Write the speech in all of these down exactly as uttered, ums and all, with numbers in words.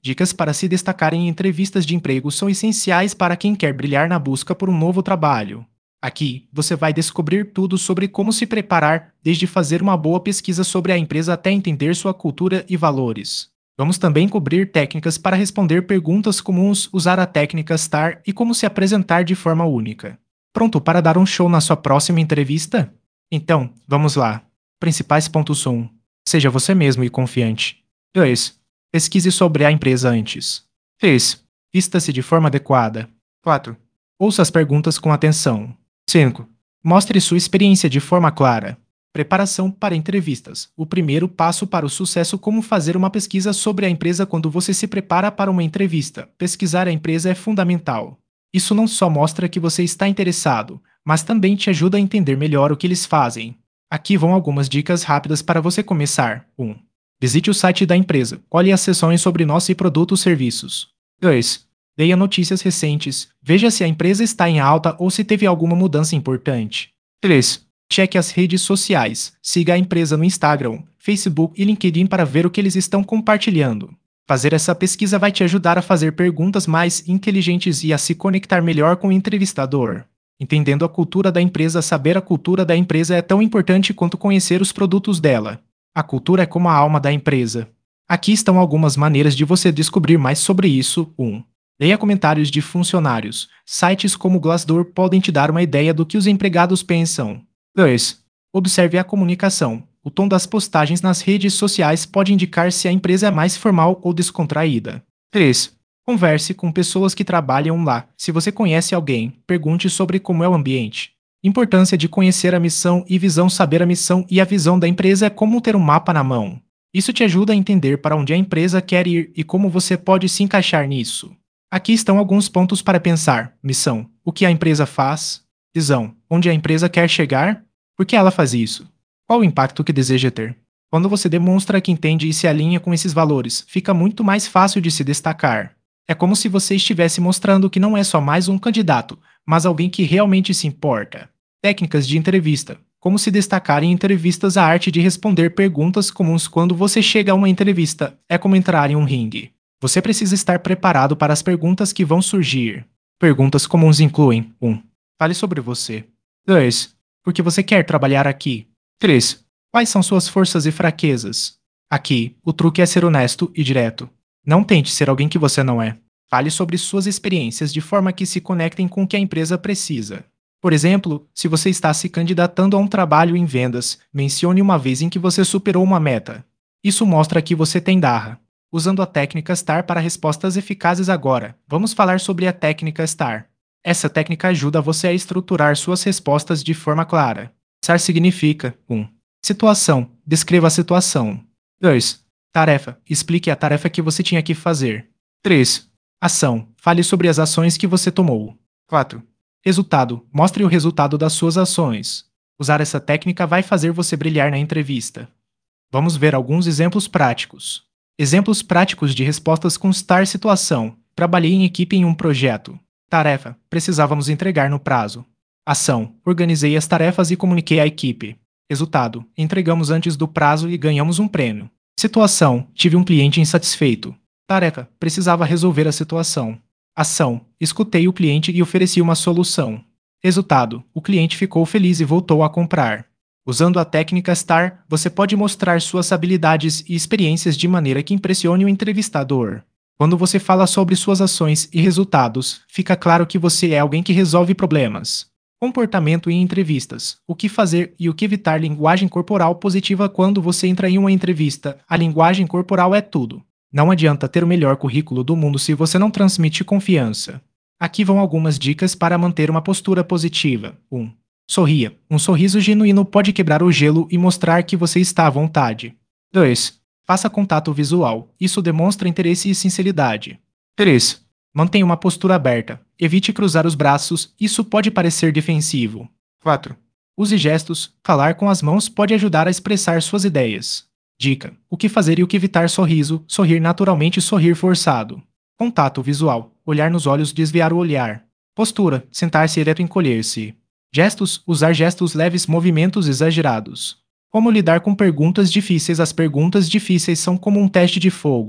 Dicas para se destacar em entrevistas de emprego são essenciais para quem quer brilhar na busca por um novo trabalho. Aqui, você vai descobrir tudo sobre como se preparar, desde fazer uma boa pesquisa sobre a empresa até entender sua cultura e valores. Vamos também cobrir técnicas para responder perguntas comuns, usar a técnica STAR e como se apresentar de forma única. Pronto para dar um show na sua próxima entrevista? Então, vamos lá. Principais pontos um. Seja você mesmo e confiante. dois. Pesquise sobre a empresa antes. três. Vista-se de forma adequada. quatro. Ouça as perguntas com atenção. cinco. Mostre sua experiência de forma clara. Preparação para entrevistas. O primeiro passo para o sucesso: como fazer uma pesquisa sobre a empresa quando você se prepara para uma entrevista. Pesquisar a empresa é fundamental. Isso não só mostra que você está interessado, mas também te ajuda a entender melhor o que eles fazem. Aqui vão algumas dicas rápidas para você começar. um. Visite o site da empresa. Olhe as seções sobre nosso produto ou serviços. dois. Leia notícias recentes. Veja se a empresa está em alta ou se teve alguma mudança importante. três. Cheque as redes sociais. Siga a empresa no Instagram, Facebook e LinkedIn para ver o que eles estão compartilhando. Fazer essa pesquisa vai te ajudar a fazer perguntas mais inteligentes e a se conectar melhor com o entrevistador. Entendendo a cultura da empresa. Saber a cultura da empresa é tão importante quanto conhecer os produtos dela. A cultura é como a alma da empresa. Aqui estão algumas maneiras de você descobrir mais sobre isso. um. Leia comentários de funcionários. Sites como Glassdoor podem te dar uma ideia do que os empregados pensam. dois. Observe a comunicação. O tom das postagens nas redes sociais pode indicar se a empresa é mais formal ou descontraída. três. Converse com pessoas que trabalham lá. Se você conhece alguém, pergunte sobre como é o ambiente. Importância de conhecer a missão e visão. Saber a missão e a visão da empresa é como ter um mapa na mão. Isso te ajuda a entender para onde a empresa quer ir e como você pode se encaixar nisso. Aqui estão alguns pontos para pensar. Missão: o que a empresa faz? Visão: onde a empresa quer chegar? Por que ela faz isso? Qual o impacto que deseja ter? Quando você demonstra que entende e se alinha com esses valores, fica muito mais fácil de se destacar. É como se você estivesse mostrando que não é só mais um candidato, mas alguém que realmente se importa. Técnicas de entrevista. Como se destacar em entrevistas. A arte de responder perguntas comuns quando você chega a uma entrevista é como entrar em um ringue. Você precisa estar preparado para as perguntas que vão surgir. Perguntas comuns incluem: um. Fale sobre você. dois. Por que você quer trabalhar aqui? três. Quais são suas forças e fraquezas? Aqui, o truque é ser honesto e direto. Não tente ser alguém que você não é. Fale sobre suas experiências de forma que se conectem com o que a empresa precisa. Por exemplo, se você está se candidatando a um trabalho em vendas, mencione uma vez em que você superou uma meta. Isso mostra que você tem garra. Usando a técnica STAR para respostas eficazes. Agora, vamos falar sobre a técnica STAR. Essa técnica ajuda você a estruturar suas respostas de forma clara. STAR significa: um. Situação. Descreva a situação. dois. Tarefa. Explique a tarefa que você tinha que fazer. três. Ação. Fale sobre as ações que você tomou. quatro. Resultado. Mostre o resultado das suas ações. Usar essa técnica vai fazer você brilhar na entrevista. Vamos ver alguns exemplos práticos. Exemplos práticos de respostas com STAR. Situação: trabalhei em equipe em um projeto. Tarefa: precisávamos entregar no prazo. Ação: organizei as tarefas e comuniquei à equipe. Resultado: entregamos antes do prazo e ganhamos um prêmio. Situação: tive um cliente insatisfeito. Tarefa: precisava resolver a situação. Ação: escutei o cliente e ofereci uma solução. Resultado: o cliente ficou feliz e voltou a comprar. Usando a técnica STAR, você pode mostrar suas habilidades e experiências de maneira que impressione o entrevistador. Quando você fala sobre suas ações e resultados, fica claro que você é alguém que resolve problemas. Comportamento em entrevistas. O que fazer e o que evitar. Linguagem corporal positiva. Quando você entra em uma entrevista, a linguagem corporal é tudo. Não adianta ter o melhor currículo do mundo se você não transmite confiança. Aqui vão algumas dicas para manter uma postura positiva. um. Sorria. Um sorriso genuíno pode quebrar o gelo e mostrar que você está à vontade. dois. Faça contato visual. Isso demonstra interesse e sinceridade. três. Mantenha uma postura aberta. Evite cruzar os braços, isso pode parecer defensivo. quatro. Use gestos. Falar com as mãos pode ajudar a expressar suas ideias. Dica: o que fazer e o que evitar. Sorriso. Sorrir naturalmente. Sorrir forçado. Contato visual. Olhar nos olhos. Desviar o olhar. Postura. Sentar-se ereto. Encolher-se. Gestos. Usar gestos leves. Movimentos exagerados. Como lidar com perguntas difíceis. As perguntas difíceis são como um teste de fogo.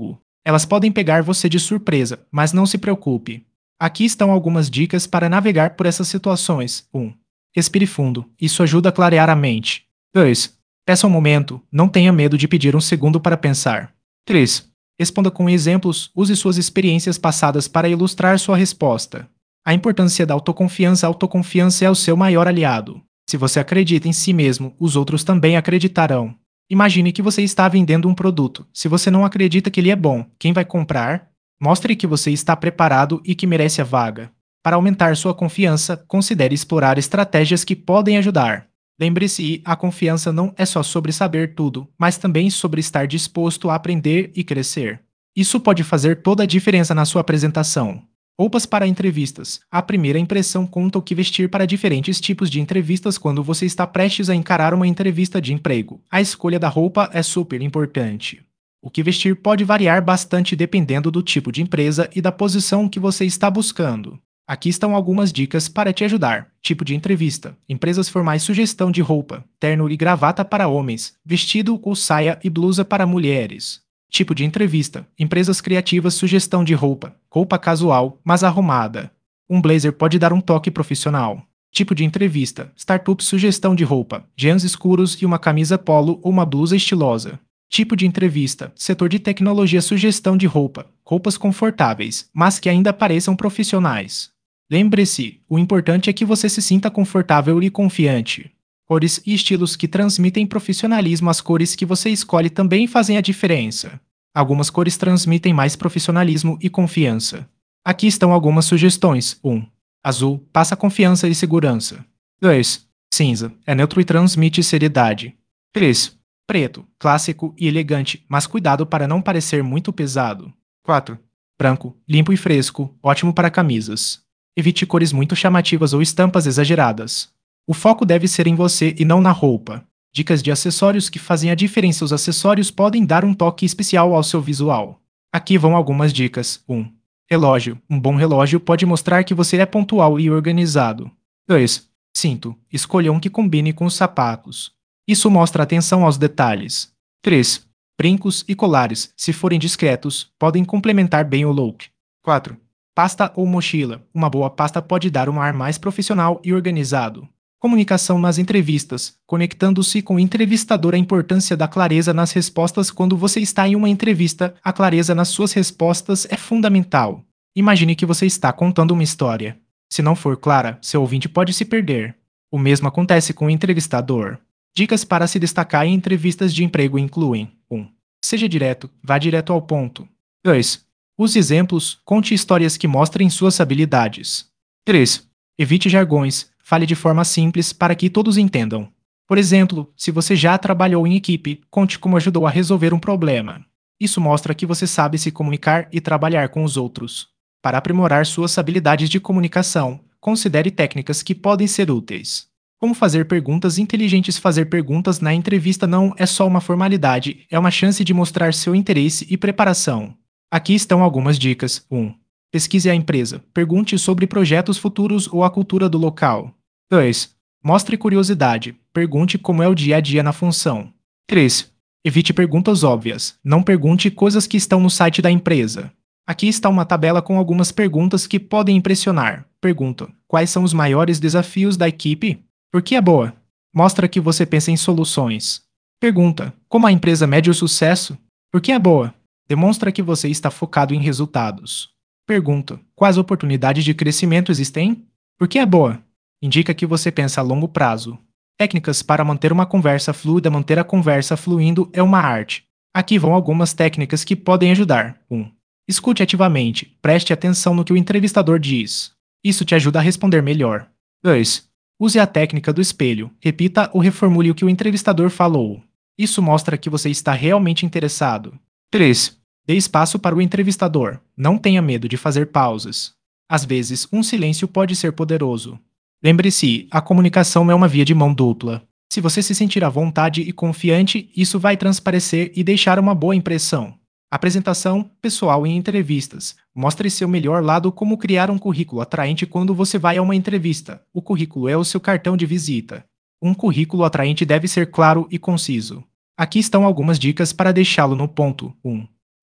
Elas podem pegar você de surpresa, mas não se preocupe. Aqui estão algumas dicas para navegar por essas situações. um. Respire fundo. Isso ajuda a clarear a mente. dois. Peça um momento. Não tenha medo de pedir um segundo para pensar. três. Responda com exemplos. Use suas experiências passadas para ilustrar sua resposta. A importância da autoconfiança. A autoconfiança é o seu maior aliado. Se você acredita em si mesmo, os outros também acreditarão. Imagine que você está vendendo um produto. Se você não acredita que ele é bom, quem vai comprar? Mostre que você está preparado e que merece a vaga. Para aumentar sua confiança, considere explorar estratégias que podem ajudar. Lembre-se, a confiança não é só sobre saber tudo, mas também sobre estar disposto a aprender e crescer. Isso pode fazer toda a diferença na sua apresentação. Roupas para entrevistas. A primeira impressão conta o que vestir para diferentes tipos de entrevistas quando você está prestes a encarar uma entrevista de emprego. A escolha da roupa é super importante. O que vestir pode variar bastante dependendo do tipo de empresa e da posição que você está buscando. Aqui estão algumas dicas para te ajudar. Tipo de entrevista. Empresas formais, sugestão de roupa. Terno e gravata para homens. Vestido ou saia e blusa para mulheres. Tipo de entrevista. Empresas criativas, sugestão de roupa. Roupa casual, mas arrumada. Um blazer pode dar um toque profissional. Tipo de entrevista. Startup, sugestão de roupa. Jeans escuros e uma camisa polo ou uma blusa estilosa. Tipo de entrevista. Setor de tecnologia, sugestão de roupa. Roupas confortáveis, mas que ainda pareçam profissionais. Lembre-se, o importante é que você se sinta confortável e confiante. Cores e estilos que transmitem profissionalismo. As cores que você escolhe também fazem a diferença. Algumas cores transmitem mais profissionalismo e confiança. Aqui estão algumas sugestões. um. Azul passa confiança e segurança. dois. Cinza é neutro e transmite seriedade. três. Preto, clássico e elegante, mas cuidado para não parecer muito pesado. quatro. Branco, limpo e fresco, ótimo para camisas. Evite cores muito chamativas ou estampas exageradas. O foco deve ser em você e não na roupa. Dicas de acessórios que fazem a diferença. Os acessórios podem dar um toque especial ao seu visual. Aqui vão algumas dicas. um. Relógio. Um bom relógio pode mostrar que você é pontual e organizado. dois. Cinto. Escolha um que combine com os sapatos. Isso mostra atenção aos detalhes. três. Brincos e colares, se forem discretos, podem complementar bem o look. quatro. Pasta ou mochila. Uma boa pasta pode dar um ar mais profissional e organizado. Comunicação nas entrevistas. Conectando-se com o entrevistador. A importância da clareza nas respostas. Quando você está em uma entrevista, a clareza nas suas respostas é fundamental. Imagine que você está contando uma história. Se não for clara, seu ouvinte pode se perder. O mesmo acontece com o entrevistador. Dicas para se destacar em entrevistas de emprego incluem: um. Seja direto, vá direto ao ponto. dois. Use exemplos, conte histórias que mostrem suas habilidades. três. Evite jargões, fale de forma simples para que todos entendam. Por exemplo, se você já trabalhou em equipe, conte como ajudou a resolver um problema. Isso mostra que você sabe se comunicar e trabalhar com os outros. Para aprimorar suas habilidades de comunicação, considere técnicas que podem ser úteis. Como fazer perguntas inteligentes. Fazer perguntas na entrevista não é só uma formalidade, é uma chance de mostrar seu interesse e preparação. Aqui estão algumas dicas. um. Pesquise a empresa. Pergunte sobre projetos futuros ou a cultura do local. dois. Mostre curiosidade. Pergunte como é o dia a dia na função. três. Evite perguntas óbvias. Não pergunte coisas que estão no site da empresa. Aqui está uma tabela com algumas perguntas que podem impressionar. Pergunta: quais são os maiores desafios da equipe? Por que é boa? Mostra que você pensa em soluções. Pergunta: como a empresa mede o sucesso? Por que é boa? Demonstra que você está focado em resultados. Pergunta: quais oportunidades de crescimento existem? Por que é boa? Indica que você pensa a longo prazo. Técnicas para manter uma conversa fluida. Manter a conversa fluindo é uma arte. Aqui vão algumas técnicas que podem ajudar. um. Escute ativamente. Preste atenção no que o entrevistador diz. Isso te ajuda a responder melhor. dois. Use a técnica do espelho. Repita ou reformule o que o entrevistador falou. Isso mostra que você está realmente interessado. três. Dê espaço para o entrevistador. Não tenha medo de fazer pausas. Às vezes, um silêncio pode ser poderoso. Lembre-se, a comunicação é uma via de mão dupla. Se você se sentir à vontade e confiante, isso vai transparecer e deixar uma boa impressão. Apresentação pessoal em entrevistas. Mostre seu melhor lado. Como criar um currículo atraente quando você vai a uma entrevista. O currículo é o seu cartão de visita. Um currículo atraente deve ser claro e conciso. Aqui estão algumas dicas para deixá-lo no ponto. um.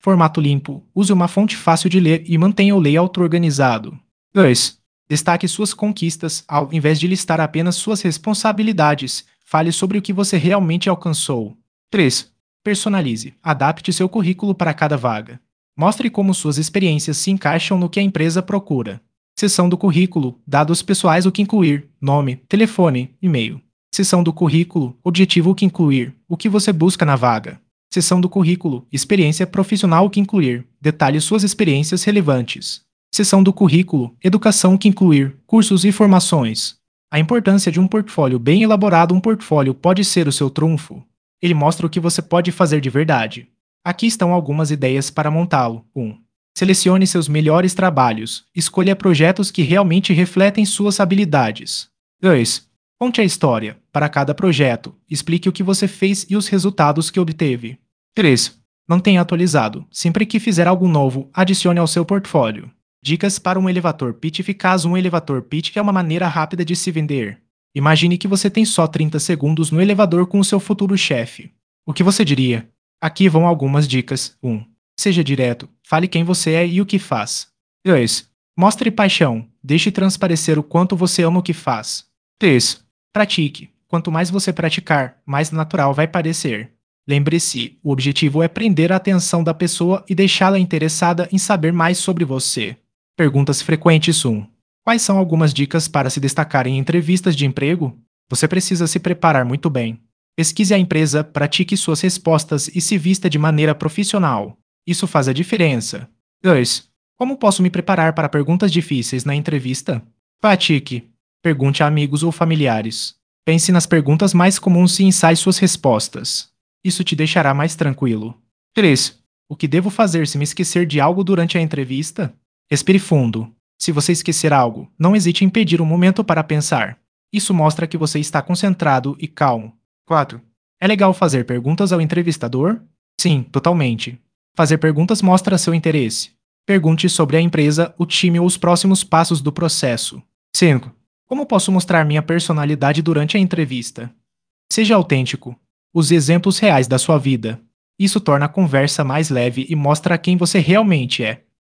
Formato limpo. Use uma fonte fácil de ler e mantenha o layout organizado. dois. Destaque suas conquistas, ao invés de listar apenas suas responsabilidades. Fale sobre o que você realmente alcançou. três. Personalize. Adapte seu currículo para cada vaga. Mostre como suas experiências se encaixam no que a empresa procura. Seção do currículo. Dados pessoais o que incluir. Nome, telefone, e-mail. Seção do currículo. Objetivo o que incluir. O que você busca na vaga. Seção do currículo. Experiência profissional o que incluir. Detalhe suas experiências relevantes. Seção do currículo. Educação o que incluir. Cursos e formações. A importância de um portfólio bem elaborado. Um portfólio pode ser o seu trunfo. Ele mostra o que você pode fazer de verdade. Aqui estão algumas ideias para montá-lo. um. Selecione seus melhores trabalhos. Escolha projetos que realmente refletem suas habilidades. dois. Conte a história. Para cada projeto, explique o que você fez e os resultados que obteve. três. Mantenha atualizado. Sempre que fizer algo novo, adicione ao seu portfólio. Dicas para um elevator pitch eficaz. Um elevator pitch é uma maneira rápida de se vender. Imagine que você tem só trinta segundos no elevador com o seu futuro chefe. O que você diria? Aqui vão algumas dicas. um. Seja direto. Fale quem você é e o que faz. dois. Mostre paixão. Deixe transparecer o quanto você ama o que faz. três. Pratique. Quanto mais você praticar, mais natural vai parecer. Lembre-se, o objetivo é prender a atenção da pessoa e deixá-la interessada em saber mais sobre você. Perguntas frequentes. um. Quais são algumas dicas para se destacar em entrevistas de emprego? Você precisa se preparar muito bem. Pesquise a empresa, pratique suas respostas e se vista de maneira profissional. Isso faz a diferença. dois. Como posso me preparar para perguntas difíceis na entrevista? Pratique. Pergunte a amigos ou familiares. Pense nas perguntas mais comuns e ensaie suas respostas. Isso te deixará mais tranquilo. três. O que devo fazer se me esquecer de algo durante a entrevista? Respire fundo. Se você esquecer algo, não hesite em pedir um momento para pensar. Isso mostra que você está concentrado e calmo. quatro. É legal fazer perguntas ao entrevistador? Sim, totalmente. Fazer perguntas mostra seu interesse. Pergunte sobre a empresa, o time ou os próximos passos do processo. cinco. Como posso mostrar minha personalidade durante a entrevista? Seja autêntico. Use exemplos reais da sua vida. Isso torna a conversa mais leve e mostra quem você realmente é.